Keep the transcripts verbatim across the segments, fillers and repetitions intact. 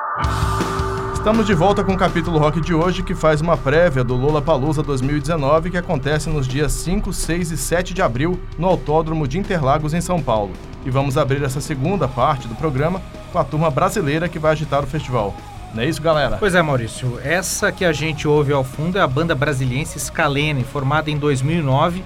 Estamos de volta com o capítulo rock de hoje, que faz uma prévia do Lollapalooza dois mil e dezenove, que acontece nos dias cinco, seis e sete de abril, no Autódromo de Interlagos, em São Paulo. E vamos abrir essa segunda parte do programa com a turma brasileira que vai agitar o festival. Não é isso, galera? Pois é, Maurício. Essa que a gente ouve ao fundo é a banda brasiliense Scalene, formada em dois mil e nove.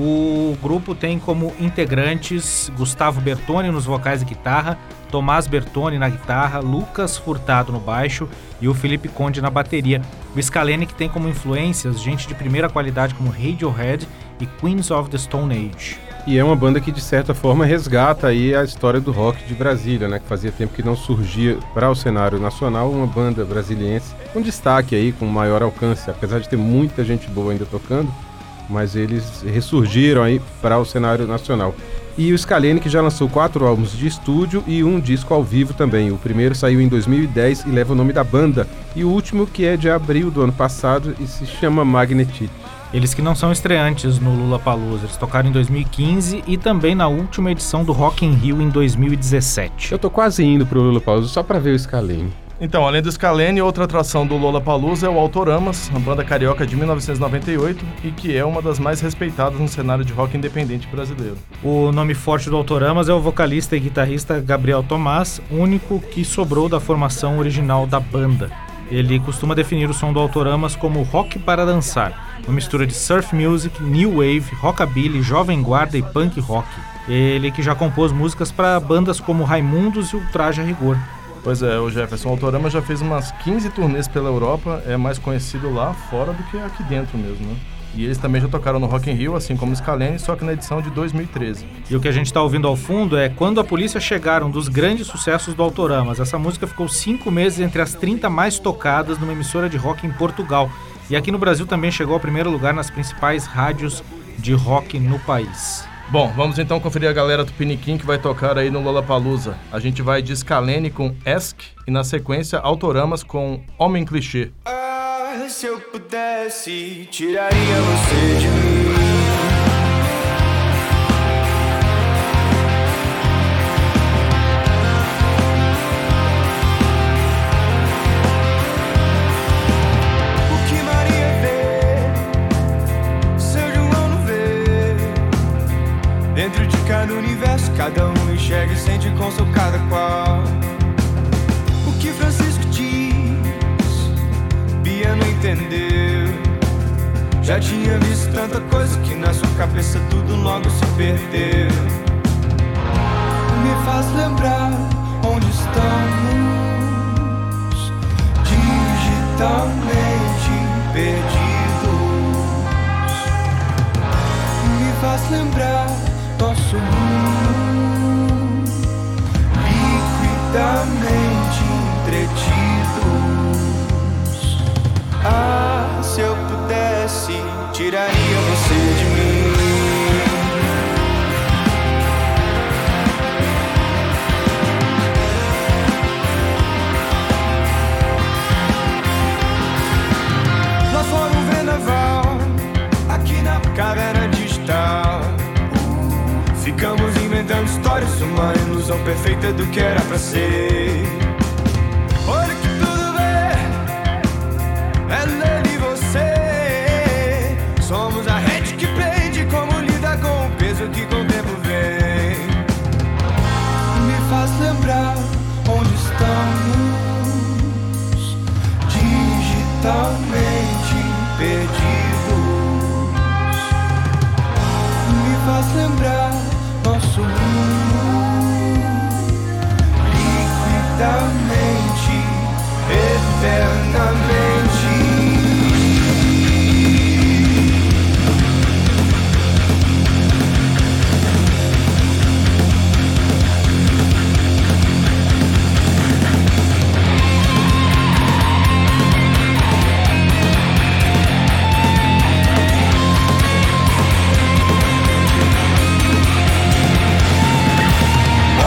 O grupo tem como integrantes Gustavo Bertoni nos vocais e guitarra, Tomás Bertoni na guitarra, Lucas Furtado no baixo e o Felipe Conde na bateria. O Scalene que tem como influências gente de primeira qualidade como Radiohead e Queens of the Stone Age. E é uma banda que, de certa forma, resgata aí a história do rock de Brasília, né? Que fazia tempo que não surgia para o cenário nacional uma banda brasiliense com destaque aí, com maior alcance, apesar de ter muita gente boa ainda tocando, mas eles ressurgiram aí para o cenário nacional. E o Scalene, que já lançou quatro álbuns de estúdio e um disco ao vivo também. O primeiro saiu em dois mil e dez e leva o nome da banda. E o último, que é de abril do ano passado e se chama Magnetite. Eles que não são estreantes no Lollapalooza, eles tocaram em dois mil e quinze e também na última edição do Rock in Rio em dois mil e dezessete. Eu tô quase indo pro Lollapalooza só pra ver o Scalene. Então, além do Scalene, outra atração do Lollapalooza é o Autoramas, uma banda carioca de mil novecentos e noventa e oito e que é uma das mais respeitadas no cenário de rock independente brasileiro. O nome forte do Autoramas é o vocalista e guitarrista Gabriel Tomás, único que sobrou da formação original da banda. Ele costuma definir o som do Autoramas como rock para dançar, uma mistura de surf music, new wave, rockabilly, jovem guarda e punk rock. Ele que já compôs músicas para bandas como Raimundos e Ultraje a Rigor. Pois é, o Jefferson Autorama já fez umas quinze turnês pela Europa, é mais conhecido lá fora do que aqui dentro mesmo, né? E eles também já tocaram no Rock in Rio, assim como o Scalene, só que na edição de dois mil e treze. E o que a gente está ouvindo ao fundo é Quando a Polícia Chegar, um dos grandes sucessos do Autoramas. Essa música ficou cinco meses entre as trinta mais tocadas numa emissora de rock em Portugal. E aqui no Brasil também chegou ao primeiro lugar nas principais rádios de rock no país. Bom, vamos então conferir a galera do Piniquim que vai tocar aí no Lollapalooza. A gente vai de Scalene com Ask e na sequência Autoramas com Homem Clichê. Ah, se eu pudesse, tiraria você de mim. O que Maria vê, seu João não vê. Dentro de cada universo, cada um enxerga e sente com seu cada qual. O que Francisco diz, Bia não entendeu. Já tinha visto tanta coisa que na sua cabeça tudo logo se perdeu. Me faz lembrar onde estamos, digitalmente perdidos. Me faz lembrar nosso mundo, liquidamente entretidos. Ah, se eu pudesse, tiraria você de mim. Lá fora um vendaval, aqui na caverna digital. Ficamos inventando histórias, uma ilusão perfeita do que era pra ser. Olha que tudo bem, é ele e você. Somos a rede que prende, como lida com o peso que com o tempo vem. Me faz lembrar onde estamos, digitalmente perdidos. Me faz lembrar nosso mundo, liquidamente, eternamente.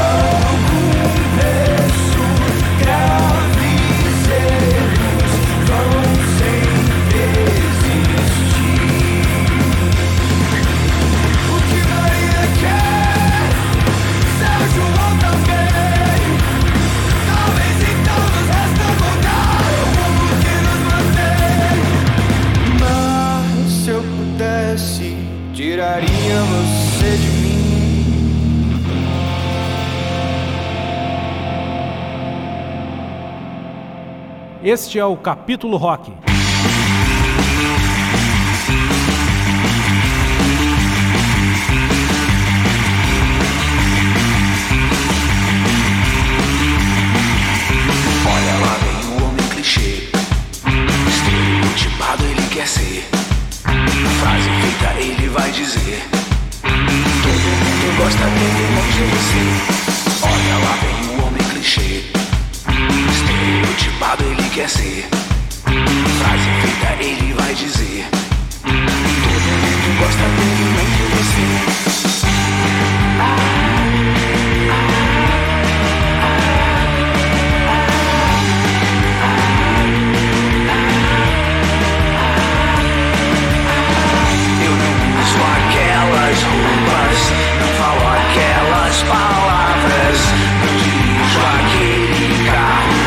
Gravizeiros Este é o Capítulo Rock. Olha lá vem o homem clichê, estereotipado ele quer ser, frase feita ele vai dizer, todo mundo gosta dele, longe de você. Olha lá vem o homem clichê, estereotipado ele quer ser, frase feita ele vai dizer, todo mundo gosta dele, longe de você. Aquelas roupas, não falo aquelas palavras, não dirijo aquele carro.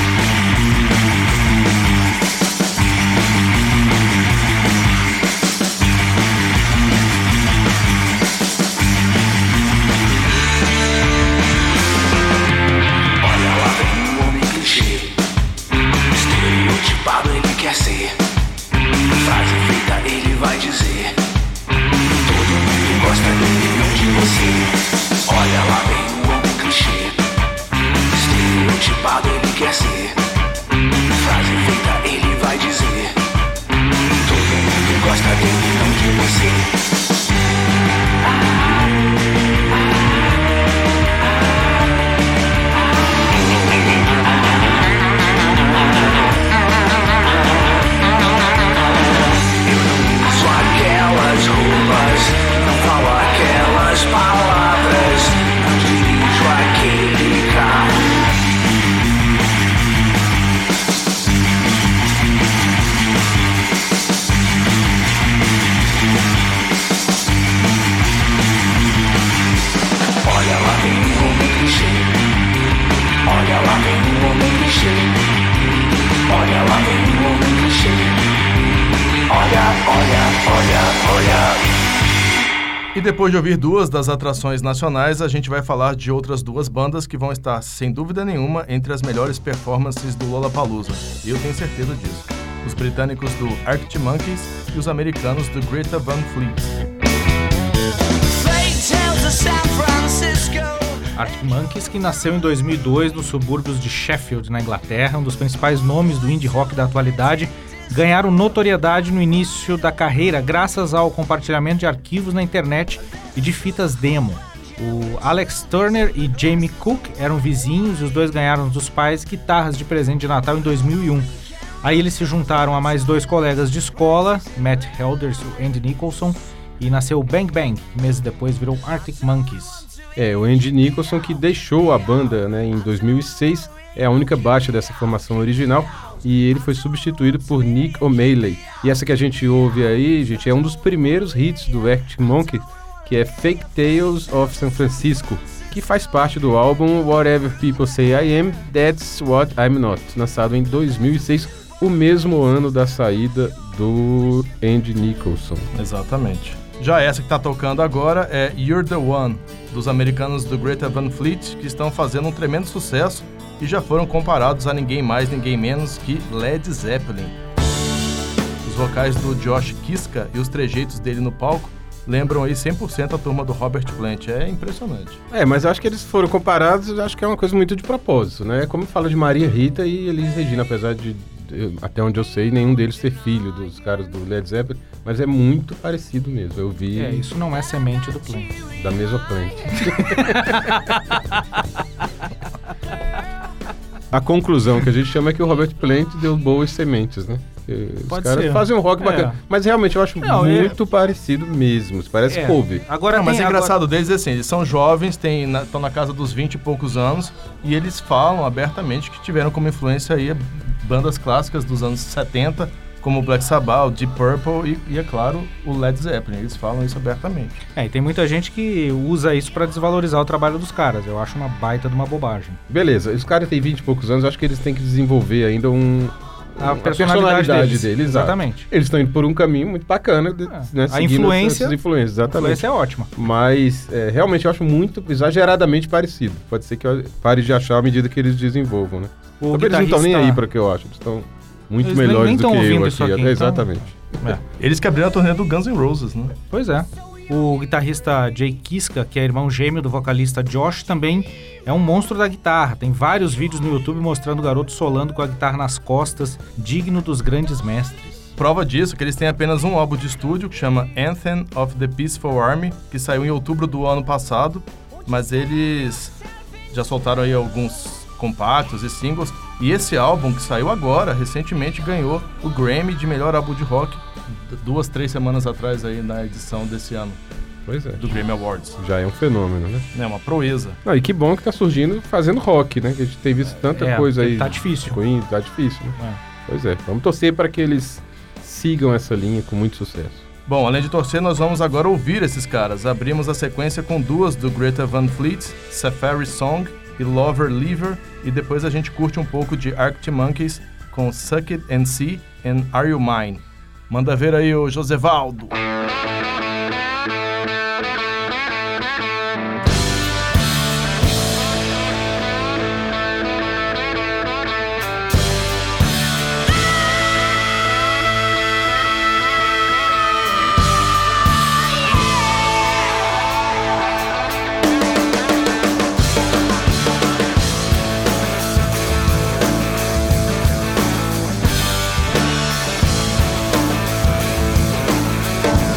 Olha lá vem um homem clichê, estereotipado ele quer ser, frase feita ele vai dizer, gosta dele, não de você. Olha lá vem o homem clichê, estereotipado ele quer ser, frase feita ele vai dizer, todo mundo gosta dele, não de você. Eu não uso aquelas roupas, falo aquelas palavras, não dirijo aquele carro. Olha lá vem um homem clichê, olha lá vem um homem clichê, olha lá vem um homem clichê, olha, olha, olha, olha. E depois de ouvir duas das atrações nacionais, a gente vai falar de outras duas bandas que vão estar, sem dúvida nenhuma, entre as melhores performances do Lollapalooza. E eu tenho certeza disso. Os britânicos do Arctic Monkeys e os americanos do Greta Van Fleet. Arctic Monkeys, que nasceu em dois mil e dois nos subúrbios de Sheffield, na Inglaterra, um dos principais nomes do indie rock da atualidade, ganharam notoriedade no início da carreira graças ao compartilhamento de arquivos na internet e de fitas demo. O Alex Turner e Jamie Cook eram vizinhos e os dois ganharam dos pais guitarras de presente de Natal em dois mil e um. Aí eles se juntaram a mais dois colegas de escola, Matt Helders e Andy Nicholson, e nasceu o Bang Bang, que meses depois virou Arctic Monkeys. É, o Andy Nicholson, que deixou a banda, né, em dois mil e seis, é a única baixa dessa formação original, e ele foi substituído por Nick O'Malley. E essa que a gente ouve aí, gente, é um dos primeiros hits do Arctic Monkeys, que é Fake Tales of San Francisco, que faz parte do álbum Whatever People Say I Am, That's What I'm Not, lançado em dois mil e seis, o mesmo ano da saída do Andy Nicholson. Exatamente. Já essa que está tocando agora é You're the One, dos americanos do Greta Van Fleet, que estão fazendo um tremendo sucesso e já foram comparados a ninguém mais, ninguém menos que Led Zeppelin. Os vocais do Josh Kiska e os trejeitos dele no palco lembram aí cem por cento a turma do Robert Plant. É impressionante. É, mas eu acho que eles foram comparados, eu acho que é uma coisa muito de propósito, né? Como fala de Maria Rita e Elis Regina, apesar de, até onde eu sei, nenhum deles ser filho dos caras do Led Zeppelin, mas é muito parecido mesmo. Eu vi... É, isso não é semente do Plant. Da mesma Plant. A conclusão que a gente chama é que o Robert Plant deu boas sementes, né? Os Pode caras ser. fazem um rock É. bacana. Mas realmente eu acho Não, muito parecido mesmo. Parece É. couve. Agora Não, mas tem, é engraçado agora... deles é assim, eles são jovens, estão na, tão na casa dos vinte e poucos anos, e eles falam abertamente que tiveram como influência aí bandas clássicas dos anos setenta, como o Black Sabbath, o Deep Purple e, e, é claro, o Led Zeppelin. Eles falam isso abertamente. É, e tem muita gente que usa isso pra desvalorizar o trabalho dos caras. Eu acho uma baita de uma bobagem. Beleza, os caras têm vinte e poucos anos, eu acho que eles têm que desenvolver ainda um, a, a personalidade, personalidade deles. dele, exato. Exatamente. Eles estão indo por um caminho muito bacana, de, É. né, A seguindo influência, essas influências, a exatamente. influência é ótima. Mas é, realmente eu acho muito exageradamente parecido. Pode ser que eu pare de achar à medida que eles desenvolvam, né? O Também eles não estão nem guitarrista- aí para o que eu acho. Eles estão muito Eles nem- melhores nem do tão que eu ouvindo aqui. isso aqui, é, então- Exatamente. É. Eles que abriram a turnê do Guns N' Roses, né? Pois é. O guitarrista Jay Kiska, que é irmão gêmeo do vocalista Josh, também é um monstro da guitarra. Tem vários vídeos no YouTube mostrando o garoto solando com a guitarra nas costas, digno dos grandes mestres. Prova disso é que eles têm apenas um álbum de estúdio que chama Anthem of the Peaceful Army, que saiu em outubro do ano passado, mas eles já soltaram aí alguns compactos e singles. E esse álbum que saiu agora, recentemente, ganhou o Grammy de melhor álbum de rock duas, três semanas atrás aí na edição desse ano Pois é. do Grammy Awards. Já é um fenômeno, né? É uma proeza. Não, e que bom que tá surgindo fazendo rock, né? Que a gente tem visto tanta É, coisa aí. tá difícil. Queen, tá difícil, né? É. Pois é. Vamos torcer para que eles sigam essa linha com muito sucesso. Bom, além de torcer, nós vamos agora ouvir esses caras. Abrimos a sequência com duas do Greta Van Fleet, Safari Song e Lover Lever, e depois a gente curte um pouco de Arctic Monkeys com Suck It and See and Are You Mine. Manda ver aí, ô Josevaldo. Thank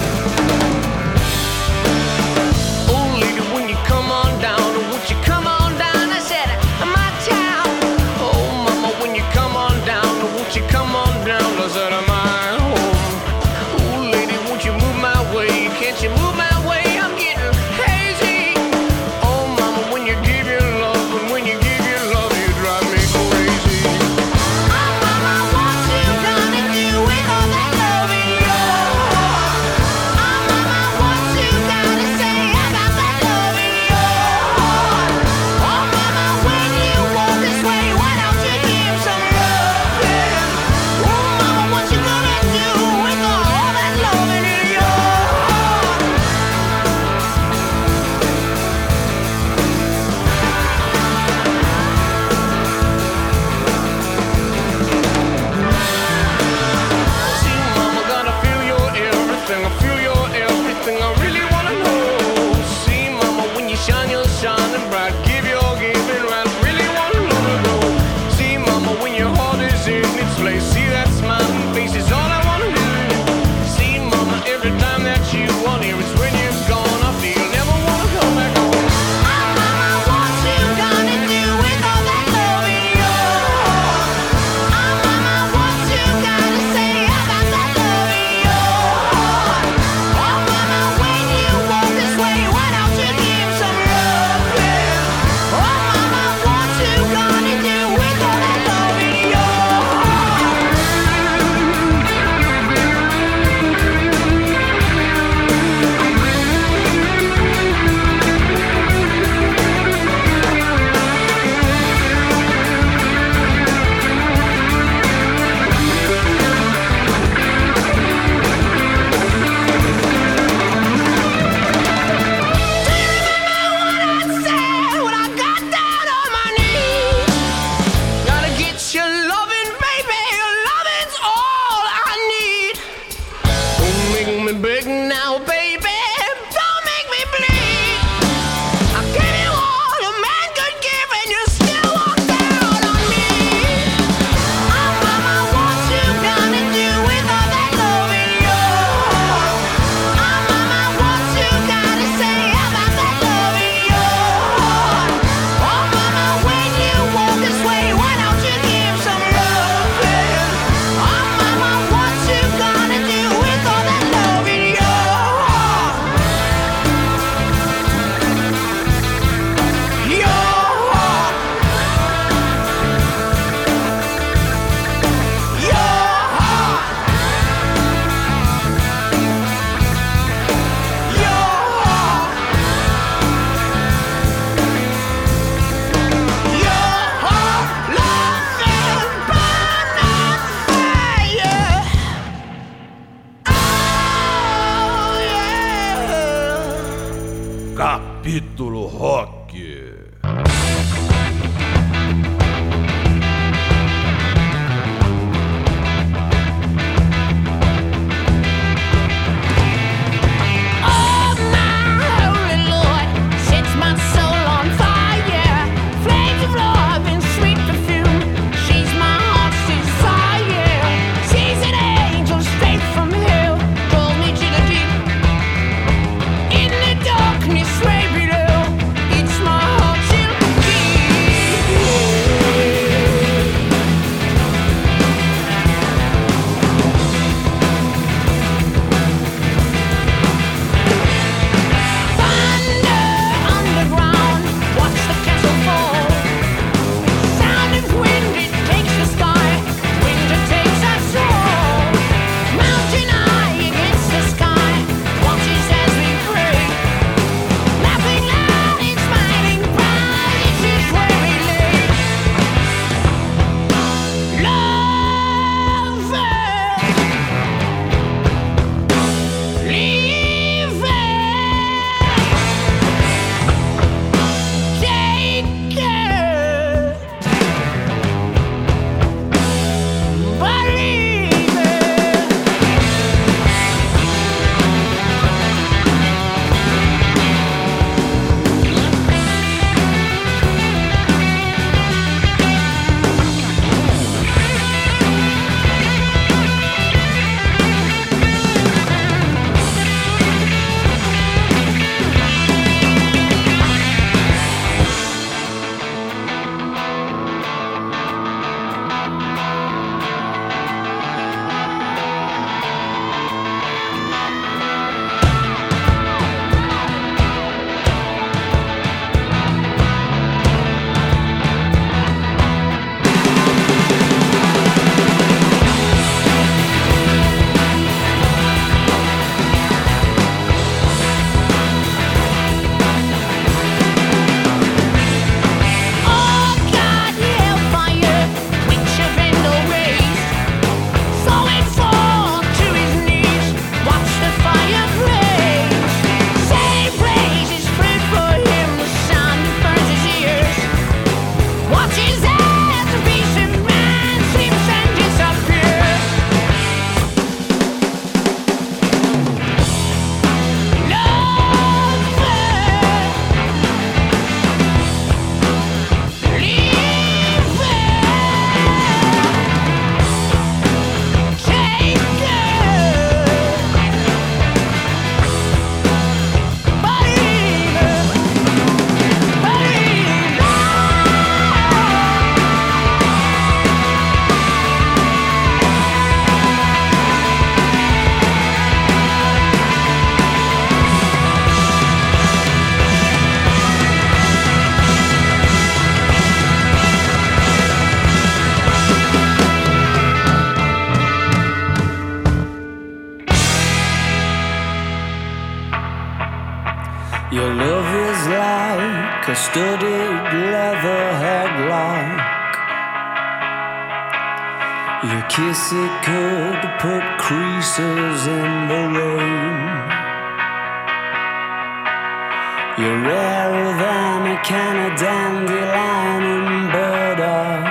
Capítulo Rock. Your love is like a studded leather headlock. Your kiss, it could put creases in the rain. You're rarer than a can of dandelion and burdock.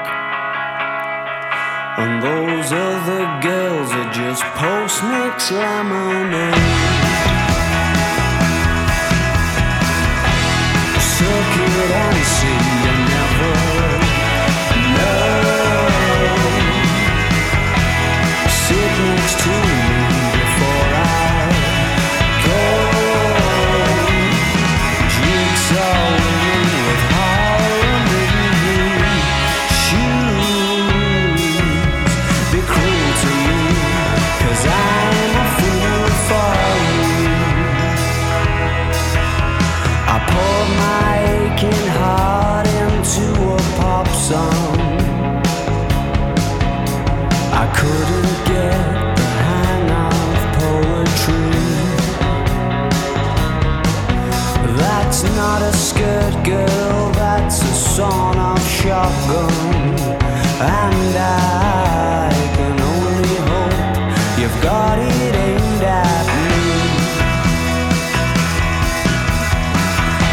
And those other girls are just post-mix lemonade. Circuit and see you never know. Sit next to me before I go. Jigsaw women with Harlem shoes. Be cruel to me, 'cause I'm a fool for you. I poured my aching heart into a pop song. I couldn't get the hang of poetry. That's not a skirt, girl, that's a sawn off shotgun. And I can only hope you've got it aimed at me.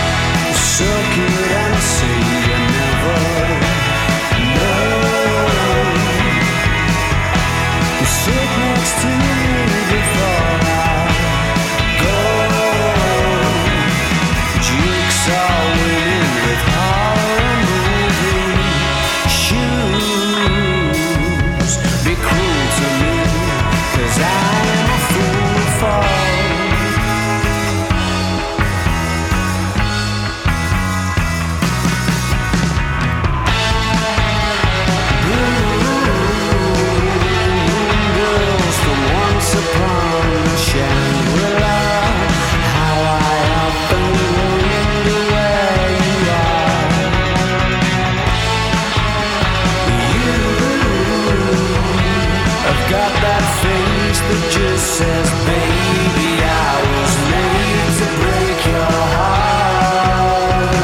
that just says, baby, I was made to break your heart.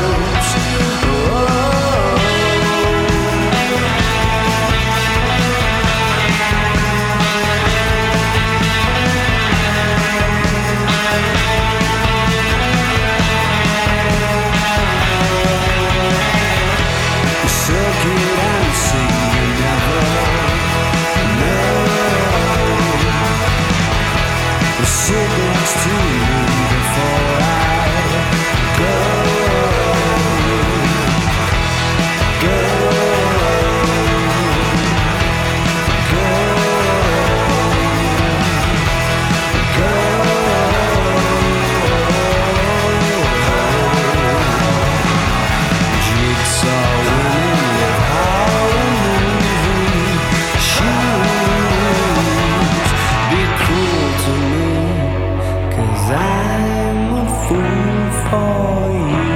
Circuit and see you never know. Sit next to me before I go. Go. Go. Go. Jigsaw women with Halloween shoes. Be cruel to me, 'cause I'm a fool for you.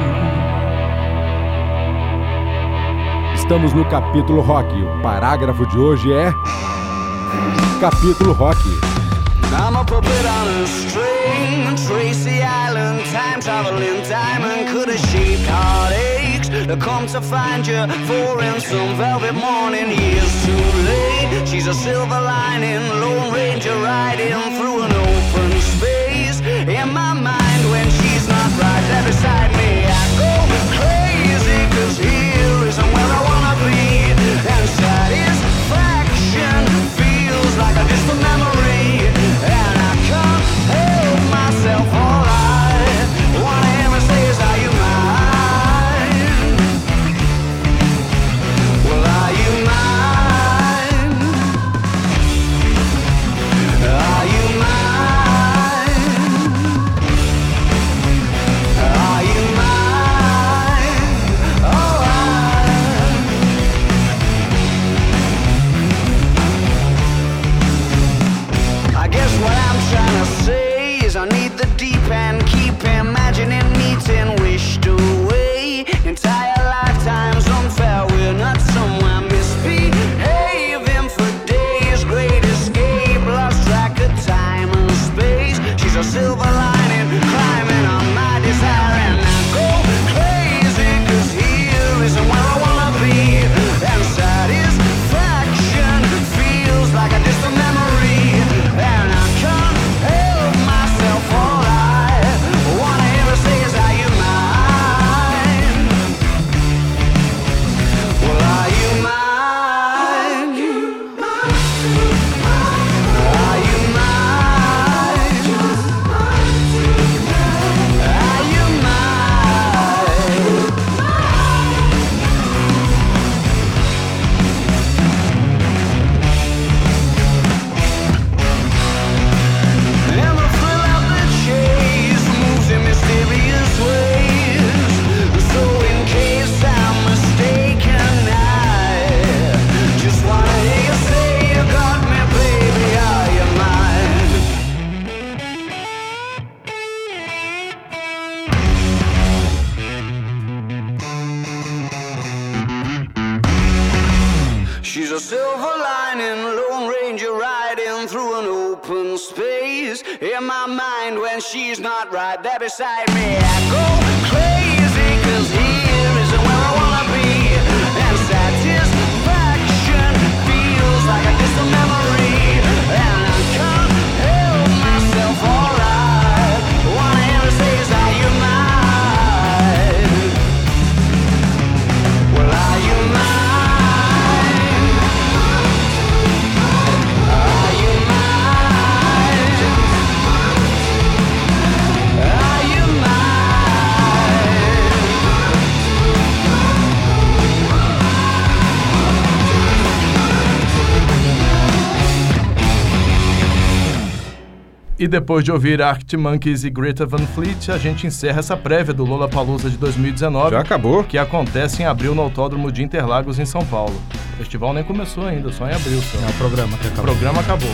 Estamos no capítulo rock. O parágrafo de hoje é capítulo rock. I'm a puppet on a string, Tracy Island, time traveling diamond, could have shaped heartaches. I come to find you for in some velvet morning, years too late. She's a silver lining, Lone Ranger riding through an open space. In my mind when she's not right there beside me, I go crazy, 'cause here isn't where I wanna be. And satisfaction feels like a distant memory. And I can't help myself, all I wanna hear me say is, are you mine? Well, are you mine? Are you mine? Are you mine? Oh, I guess what I'm trying to say is I need the deep end, keep imagining meeting wished away. Entire lifetimes unfair, we're not somewhere misbehaving for days. Great escape, lost track of time and space. She's a silver lining, climbing on my desire. And I go crazy, 'cause here isn't where I wanna be. And satisfaction feels like a distant memory. And I can't help myself, all I wanna hear her say is, are you mine? Well, are you mine? Are you mine? Are you mine? And the thrill of the chase moves in mysterious ways. So in case I'm mistaken, I just wanna hear you say you got me, baby, are you mine? She's a silver lining, Lone Ranger riding through an open space. In my mind when she's not right there beside me, I go crazy, 'cause here isn't where I wanna be. And satisfaction feels like a distant memory. And I can't help myself, all I wanna hear her say is, are you mine? Well, are you mine? Are you mine? Are you mine? E depois de ouvir Arctic Monkeys e Greta Van Fleet, a gente encerra essa prévia do Lollapalooza de dois mil e dezenove. Já acabou? Que acontece em abril no Autódromo de Interlagos, em São Paulo. O festival nem começou ainda, só em abril. Só. É o programa que O acabou. programa acabou.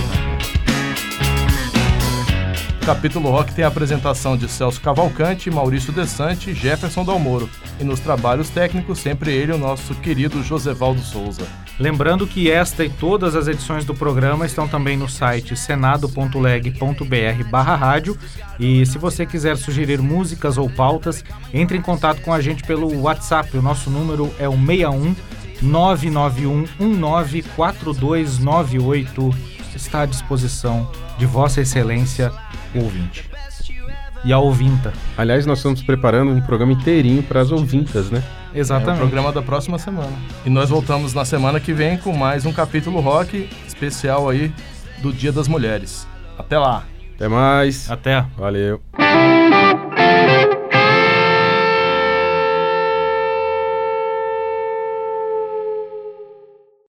O capítulo rock tem a apresentação de Celso Cavalcante, Maurício Desante e Jefferson Dalmoro. E nos trabalhos técnicos, sempre ele, o nosso querido Josevaldo Souza. Lembrando que esta e todas as edições do programa estão também no site senado ponto leg ponto br barra rádio, e se você quiser sugerir músicas ou pautas, entre em contato com a gente pelo WhatsApp. O nosso número é o seis um nove nove um um nove quatro dois nove oito. Está à disposição de Vossa Excelência, o ouvinte. E a ouvinta. Aliás, nós estamos preparando um programa inteirinho para as ouvintas, né? Exatamente. É o programa da próxima semana. E nós voltamos na semana que vem com mais um capítulo rock especial aí do Dia das Mulheres. Até lá. Até mais. Até. Valeu.